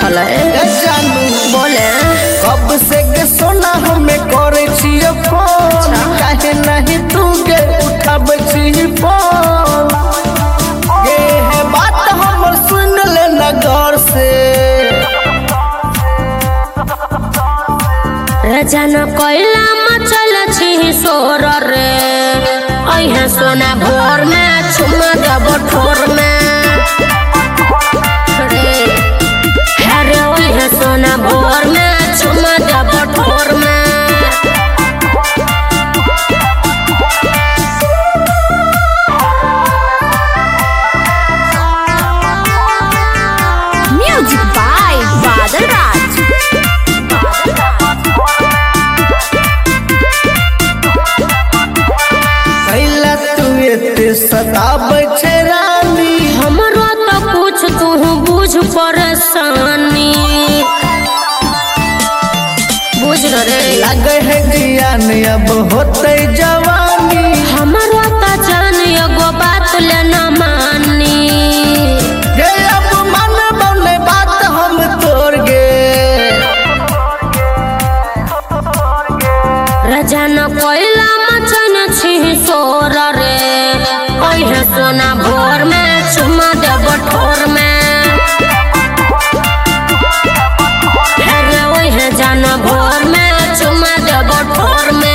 वाला है जानू बोले कब से के सोना हमें करे छिए फोन काहे नहीं तू के उठाब छी फोन ये है बात हम सुन ले नगर से रजन कोयला मचल छी सोर रे अहे सोना भोर में चुमा दब ठोर में रे हरे अहे सोना भोर में चुमा दब ठोर में म्यूजिक बाय बादल राज कैला तू एते सताब छे रानी हमरो तो कुछ तू बुझ परेशानी बुझ रे लगे है जियान अब होते जवानी हमरो तो जान एगो बात लेना मानी गे अब मन बोले बात हम तोड़ गे रजन कोयला मचन छी सोर रे अहे सोना भोर में चुमा देब ठोर में अरे ओहे जान भोर में चुमा देब ठोर में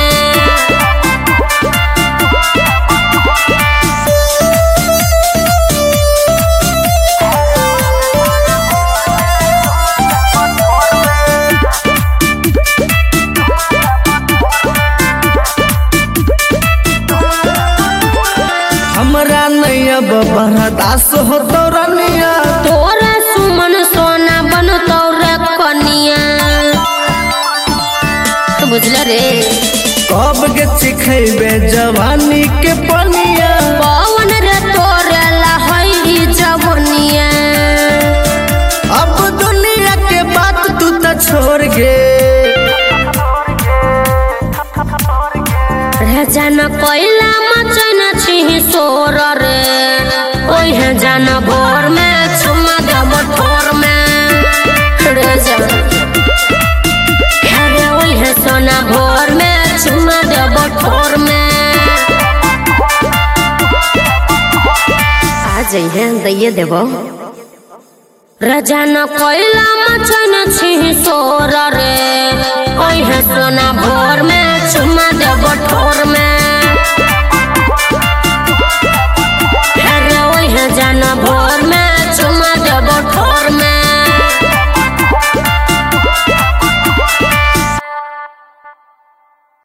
हमरा नहीं अब बर्दाश्त हो तो रनिया तोरा सुमन सोना बन तोरे कनिया बुझल रे कब के सिखेबे जवानी के पनिया पवन रे तोरे लहई जवनिया अब दुनिया के बात तू तो छोड़ गे रजन कोयला मचन छी सोर रे ओहे जान भोर में चुमा देब ठोर में रजन अरे ओहे सोना भोर में चुमा देब ठोर में आ जइहे दैये देबो रजन कोयला मचन छी सोर